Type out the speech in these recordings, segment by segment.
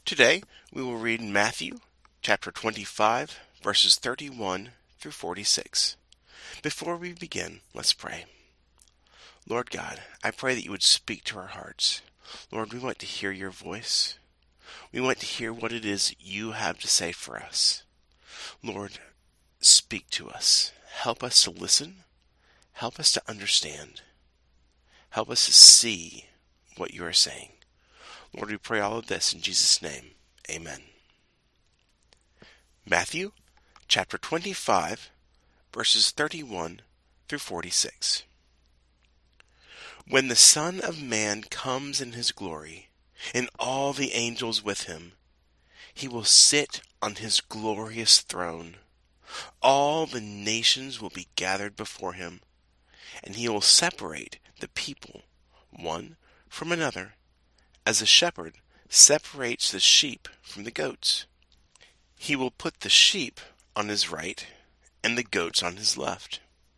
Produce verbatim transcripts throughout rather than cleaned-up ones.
Today, we will read Matthew chapter twenty-five, verses thirty-one through forty-six. Before we begin, let's pray. Lord God, I pray that you would speak to our hearts. Lord, we want to hear your voice. We want to hear what it is you have to say for us. Lord, speak to us. Help us to listen. Help us to understand. Help us to see what you are saying. Lord, we pray all of this in Jesus' name. Amen. Matthew chapter twenty-five, verses thirty-one through forty-six. When the Son of Man comes in his glory, and all the angels with him, he will sit on his glorious throne. All the nations will be gathered before him, and he will separate the people one from another, as a shepherd separates the sheep from the goats. He will put the sheep on his right and the goats on his left.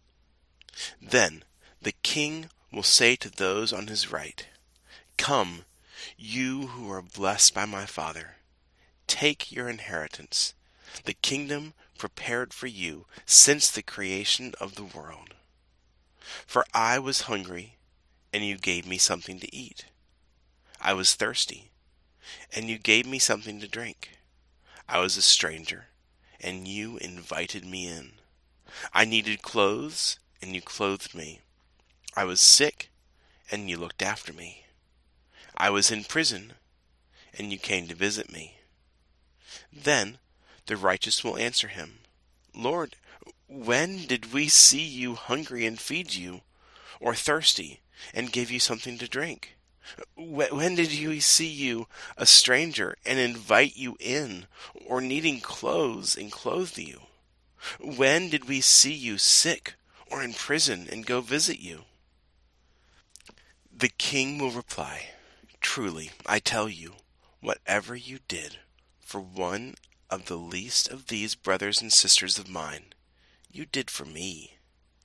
Then the king will say to those on his right, "Come, you who are blessed by my Father, take your inheritance, the kingdom prepared for you since the creation of the world. For I was hungry, and you gave me something to eat. I was thirsty, and you gave me something to drink. I was a stranger, and you invited me in. I needed clothes, and you clothed me. I was sick, and you looked after me. I was in prison, and you came to visit me." Then the righteous will answer him, "Lord, when did we see you hungry and feed you, or thirsty and give you something to drink? When did we see you a stranger and invite you in, or needing clothes and clothe you? When did we see you sick or in prison and go visit you?" The king will reply, "Truly, I tell you, whatever you did for one of the least of these brothers and sisters of mine, you did for me."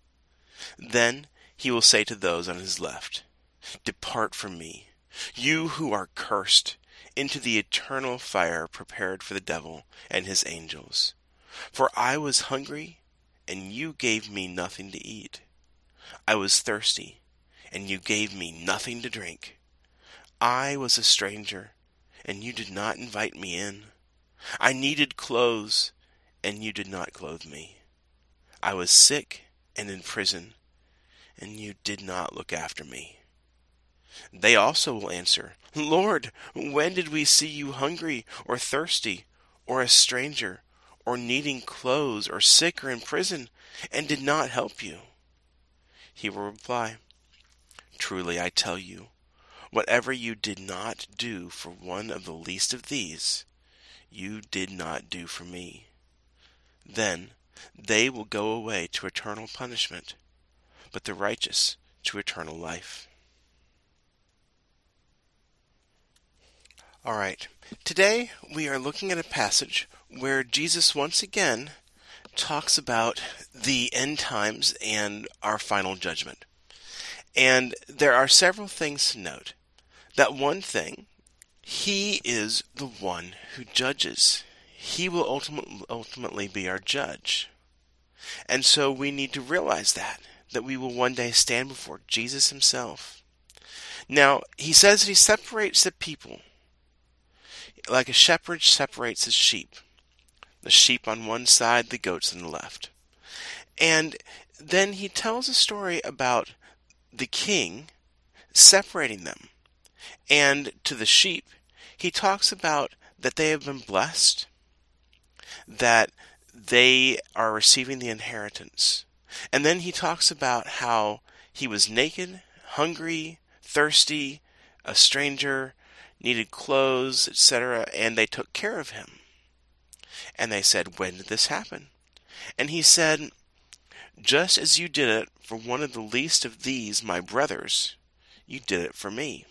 Then he will say to those on his left, "Depart from me, you who are cursed, into the eternal fire prepared for the devil and his angels. For I was hungry, and you gave me nothing to eat. I was thirsty, and you gave me nothing to drink. I was a stranger, and you did not invite me in. I needed clothes, and you did not clothe me. I was sick and in prison, and you did not look after me." They also will answer, "Lord, when did we see you hungry or thirsty, or a stranger, or needing clothes, or sick or in prison, and did not help you?" He will reply, "Truly I tell you, whatever you did not do for one of the least of these, you did not do for me." Then they will go away to eternal punishment, but the righteous to eternal life. All right, today we are looking at a passage where Jesus once again talks about the end times and our final judgment. And there are several things to note. That one thing, he is the one who judges. He will ultimately, ultimately be our judge. And so we need to realize that, that we will one day stand before Jesus himself. Now, he says that he separates the people like a shepherd separates his sheep. The sheep on one side, the goats on the left. And then he tells a story about the king separating them. And to the sheep, he talks about that they have been blessed, that they are receiving the inheritance. And then he talks about how he was naked, hungry, thirsty, a stranger, needed clothes, et cetera, and they took care of him. And they said, "When did this happen?" And he said, "Just as you did it for one of the least of these, my brothers, you did it for me."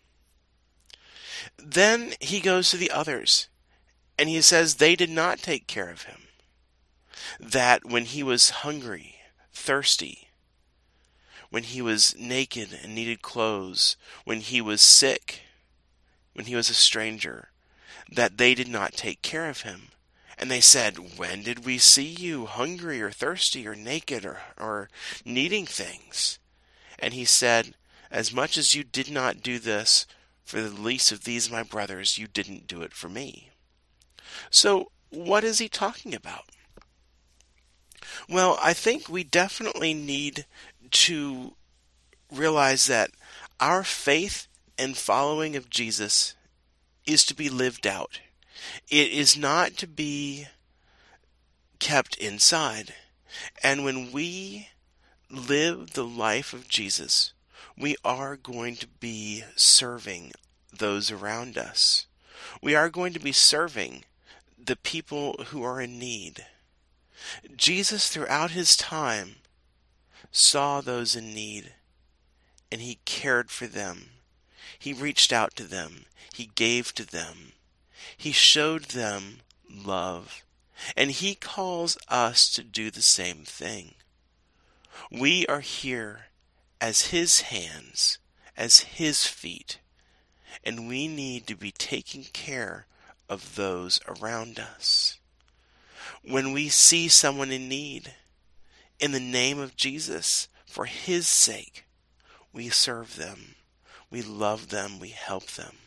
Then he goes to the others, and he says they did not take care of him. That when he was hungry, thirsty, when he was naked and needed clothes, when he was sick, when he was a stranger, that they did not take care of him. And they said, when did we see you hungry or thirsty or naked or, or needing things? And he said, as much as you did not do this for the least of these my brothers, you didn't do it for me. So what is he talking about? Well, I think we definitely need to realize that our faith and following of Jesus is to be lived out. It is not to be kept inside. And when we live the life of Jesus, we are going to be serving those around us. We are going to be serving the people who are in need. Jesus, throughout his time, saw those in need, and he cared for them. He reached out to them. He gave to them. He showed them love. And he calls us to do the same thing. We are here as his hands, as his feet, and we need to be taking care of those around us. When we see someone in need, in the name of Jesus, for his sake, we serve them, we love them, we help them.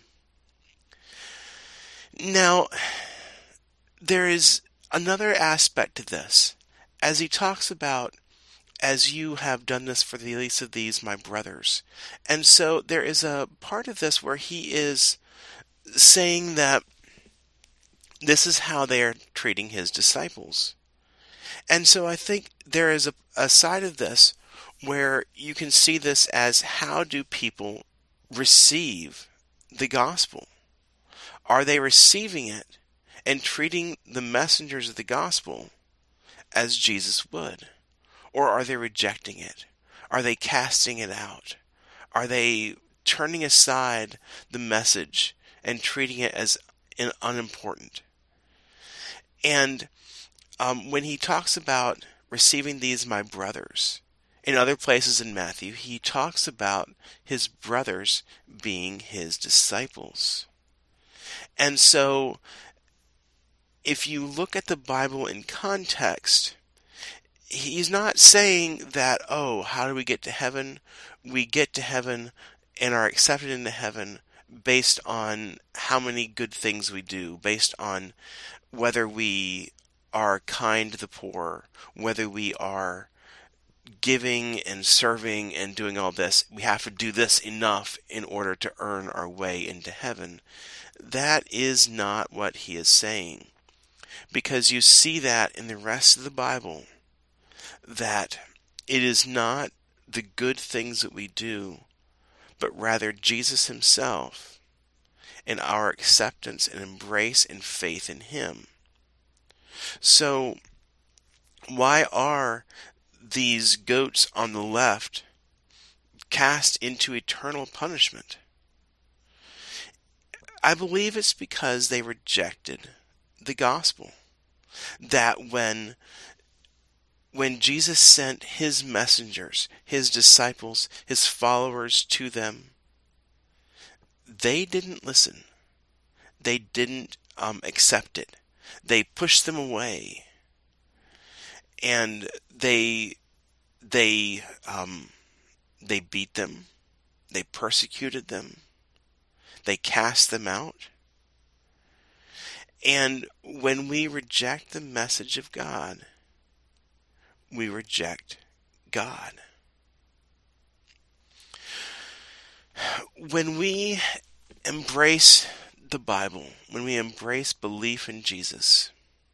Now, there is another aspect to this, as he talks about, as you have done this for the least of these, my brothers. And so there is a part of this where he is saying that this is how they are treating his disciples. And so I think there is a, a side of this where you can see this as, how do people receive the gospel? Are they receiving it and treating the messengers of the gospel as Jesus would? Or are they rejecting it? Are they casting it out? Are they turning aside the message and treating it as unimportant? And um, when he talks about receiving these my brothers, in other places in Matthew, he talks about his brothers being his disciples. And so, if you look at the Bible in context, he's not saying that, oh, how do we get to heaven? We get to heaven and are accepted into heaven based on how many good things we do, based on whether we are kind to the poor, whether we are giving and serving and doing all this. We have to do this enough in order to earn our way into heaven. That is not what he is saying, because you see that in the rest of the Bible, that it is not the good things that we do, but rather Jesus himself and our acceptance and embrace and faith in him. So, why are these goats on the left cast into eternal punishment? I believe it's because they rejected the gospel. That when when Jesus sent his messengers, his disciples, his followers to them, they didn't listen. They didn't um, accept it. They pushed them away, and they they um, they beat them. They persecuted them. They cast them out. And when we reject the message of God, we reject God. When we embrace the Bible, when we embrace belief in Jesus,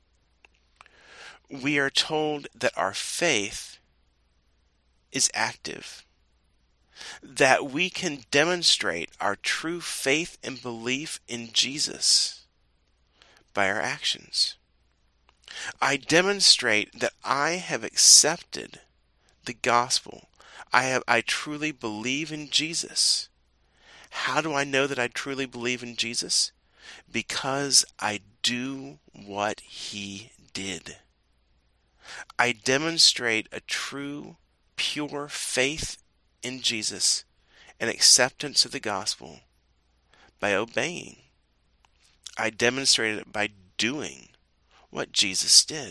we are told that our faith is active, that we can demonstrate our true faith and belief in Jesus by our actions. I demonstrate that I have accepted the gospel. I have I truly believe in Jesus. How do I know that I truly believe in Jesus? Because I do what he did. I demonstrate a true, pure faith in Jesus and acceptance of the gospel by obeying. I demonstrated it by doing what Jesus did.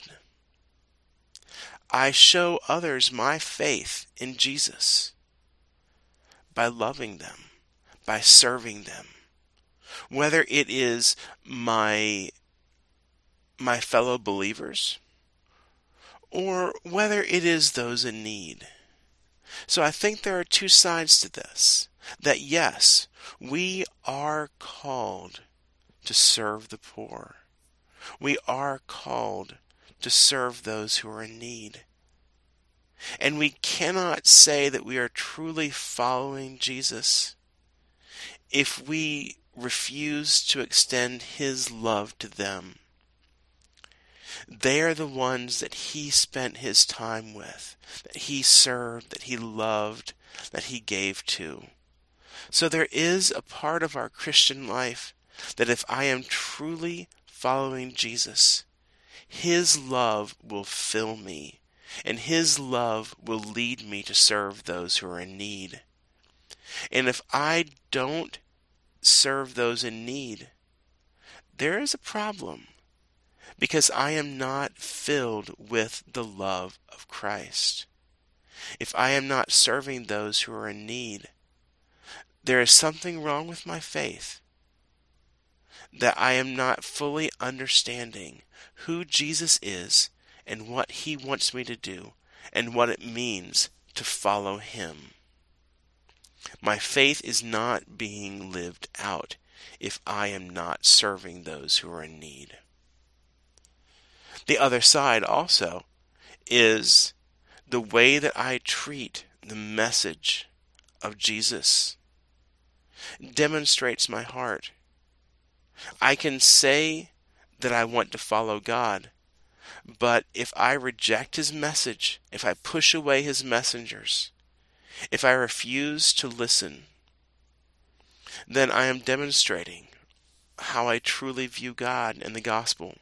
I show others my faith in Jesus by loving them, by serving them. Whether it is my, my fellow believers, or whether it is those in need. So I think there are two sides to this. That yes, we are called to serve the poor. We are called to serve those who are in need. And we cannot say that we are truly following Jesus if we refuse to extend his love to them. They are the ones that he spent his time with, that he served, that he loved, that he gave to. So there is a part of our Christian life that if I am truly following Jesus, his love will fill me, and his love will lead me to serve those who are in need. And if I don't serve those in need, there is a problem, because I am not filled with the love of Christ. If I am not serving those who are in need, there is something wrong with my faith, that I am not fully understanding who Jesus is and what he wants me to do and what it means to follow him. My faith is not being lived out if I am not serving those who are in need. The other side also is the way that I treat the message of Jesus demonstrates my heart. I can say that I want to follow God, but if I reject his message, if I push away his messengers, if I refuse to listen, then I am demonstrating how I truly view God and the gospel.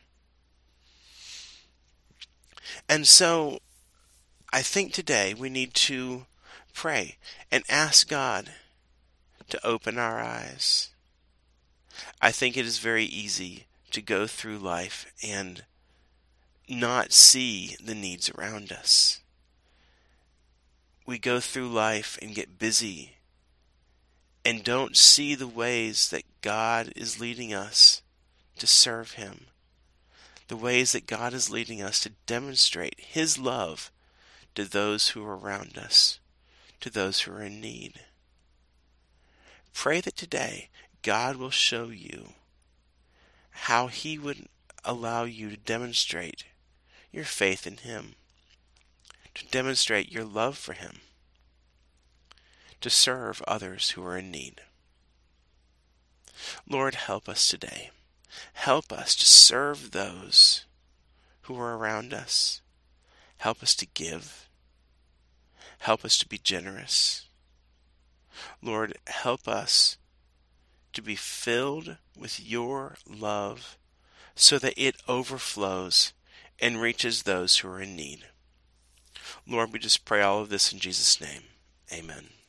And so I think today we need to pray and ask God to open our eyes. I think it is very easy to go through life and not see the needs around us. We go through life and get busy and don't see the ways that God is leading us to serve him, the ways that God is leading us to demonstrate his love to those who are around us, to those who are in need. Pray that today God will show you how he would allow you to demonstrate your faith in him, to demonstrate your love for him, to serve others who are in need. Lord, help us today. Help us to serve those who are around us. Help us to give. Help us to be generous. Lord, help us to be filled with your love so that it overflows and reaches those who are in need. Lord, we just pray all of this in Jesus' name. Amen.